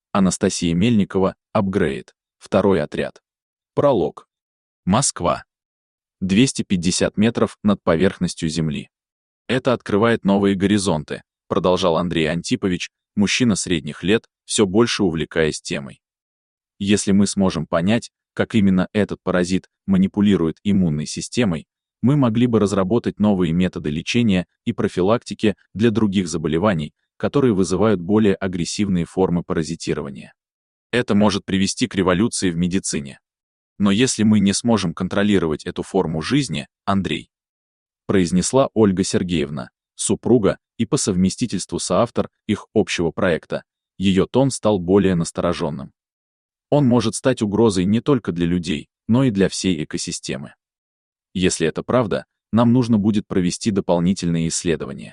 Анастасия Мельникова, Апгрейд. Второй отряд. Пролог. Москва. 250 метров над поверхностью Земли. Это открывает новые горизонты, продолжал Андрей Антипович, мужчина средних лет, все больше увлекаясь темой. Если мы сможем понять, как именно этот паразит манипулирует иммунной системой, мы могли бы разработать новые методы лечения и профилактики для других заболеваний, которые вызывают более агрессивные формы паразитирования. Это может привести к революции в медицине. Но если мы не сможем контролировать эту форму жизни, Андрей, произнесла Ольга Сергеевна, супруга и по совместительству соавтор их общего проекта, ее тон стал более настороженным. Он может стать угрозой не только для людей, но и для всей экосистемы. Если это правда, нам нужно будет провести дополнительные исследования.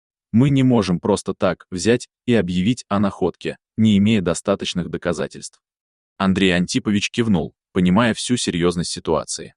Мы не можем просто так взять и объявить о находке, не имея достаточных доказательств. Андрей Антипович кивнул, понимая всю серьезность ситуации.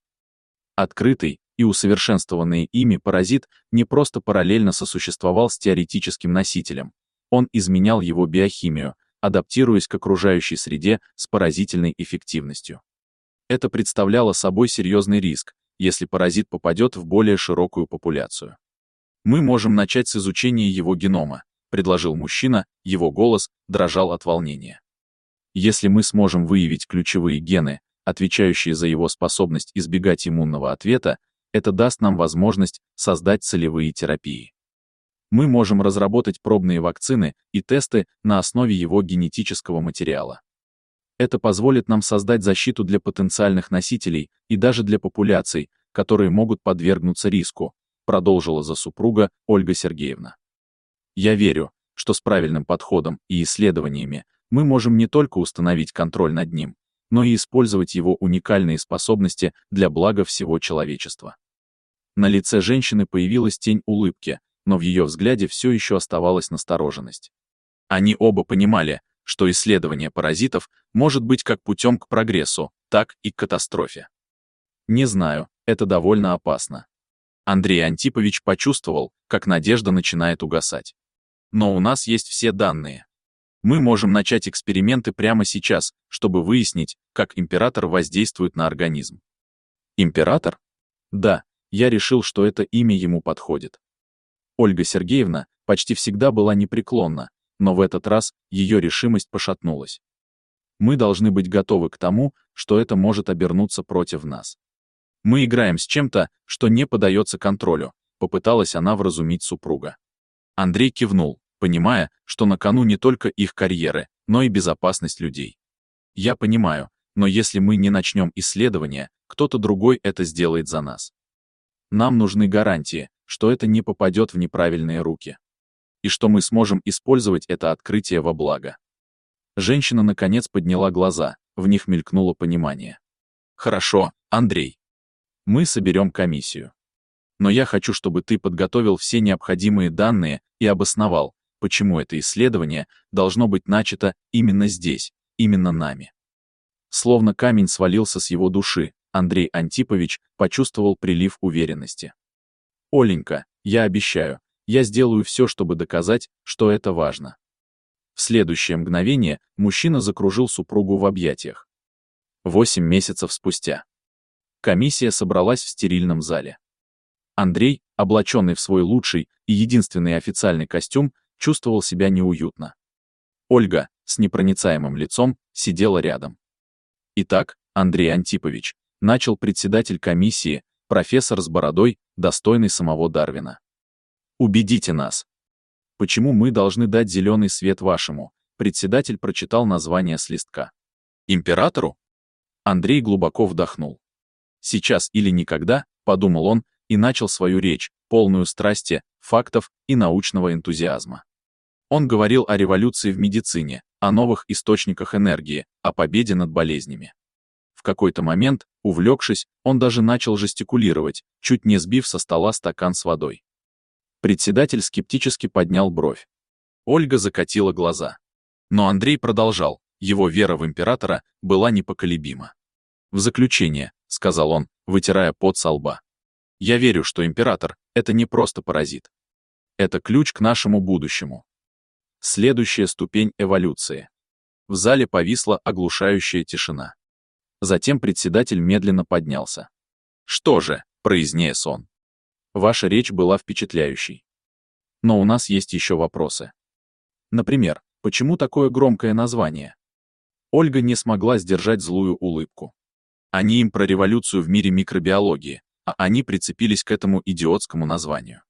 Открытый и усовершенствованный ими паразит не просто параллельно сосуществовал с теоретическим носителем, он изменял его биохимию, адаптируясь к окружающей среде с поразительной эффективностью. Это представляло собой серьезный риск, если паразит попадет в более широкую популяцию. «Мы можем начать с изучения его генома», — предложил мужчина, его голос дрожал от волнения. «Если мы сможем выявить ключевые гены, отвечающие за его способность избегать иммунного ответа, это даст нам возможность создать целевые терапии. Мы можем разработать пробные вакцины и тесты на основе его генетического материала. Это позволит нам создать защиту для потенциальных носителей и даже для популяций, которые могут подвергнуться риску», продолжила за супруга Ольга Сергеевна. «Я верю, что с правильным подходом и исследованиями мы можем не только установить контроль над ним, но и использовать его уникальные способности для блага всего человечества». На лице женщины появилась тень улыбки, но в ее взгляде все еще оставалась настороженность. Они оба понимали, что исследование паразитов может быть как путем к прогрессу, так и к катастрофе. «Не знаю, это довольно опасно». Андрей Антипович почувствовал, как надежда начинает угасать. «Но у нас есть все данные. Мы можем начать эксперименты прямо сейчас, чтобы выяснить, как император воздействует на организм». «Император?» «Да, я решил, что это имя ему подходит». Ольга Сергеевна почти всегда была непреклонна, но в этот раз ее решимость пошатнулась. «Мы должны быть готовы к тому, что это может обернуться против нас. Мы играем с чем-то, что не поддается контролю», попыталась она вразумить супруга. Андрей кивнул, понимая, что на кону не только их карьеры, но и безопасность людей. «Я понимаю, но если мы не начнем исследования, кто-то другой это сделает за нас. Нам нужны гарантии, что это не попадет в неправильные руки. И что мы сможем использовать это открытие во благо». Женщина наконец подняла глаза, в них мелькнуло понимание. «Хорошо, Андрей. Мы соберем комиссию. Но я хочу, чтобы ты подготовил все необходимые данные и обосновал, почему это исследование должно быть начато именно здесь, именно нами». Словно камень свалился с его души, Андрей Антипович почувствовал прилив уверенности. «Оленька, я обещаю, я сделаю все, чтобы доказать, что это важно». В следующее мгновение мужчина закружил супругу в объятиях. 8 месяцев спустя. Комиссия собралась в стерильном зале. Андрей, облаченный в свой лучший и единственный официальный костюм, чувствовал себя неуютно. Ольга, с непроницаемым лицом, сидела рядом. «Итак, Андрей Антипович», начал председатель комиссии, профессор с бородой, достойный самого Дарвина. «Убедите нас. Почему мы должны дать зеленый свет вашему?» Председатель прочитал название с листка. «Императору?» Андрей глубоко вдохнул. «Сейчас или никогда», — подумал он, и начал свою речь, полную страсти, фактов и научного энтузиазма. Он говорил о революции в медицине, о новых источниках энергии, о победе над болезнями. В какой-то момент, увлекшись, он даже начал жестикулировать, чуть не сбив со стола стакан с водой. Председатель скептически поднял бровь. Ольга закатила глаза. Но Андрей продолжал, его вера в императора была непоколебима. «В заключение», — сказал он, вытирая пот со лба. «Я верю, что император — это не просто паразит. Это ключ к нашему будущему. Следующая ступень эволюции. В зале повисла оглушающая тишина. Затем председатель медленно поднялся. «Что же», — произнес он, — «ваша речь была впечатляющей. Но у нас есть еще вопросы. Например, почему такое громкое название?» Ольга не смогла сдержать злую улыбку. Они им про революцию в мире микробиологии, а они прицепились к этому идиотскому названию.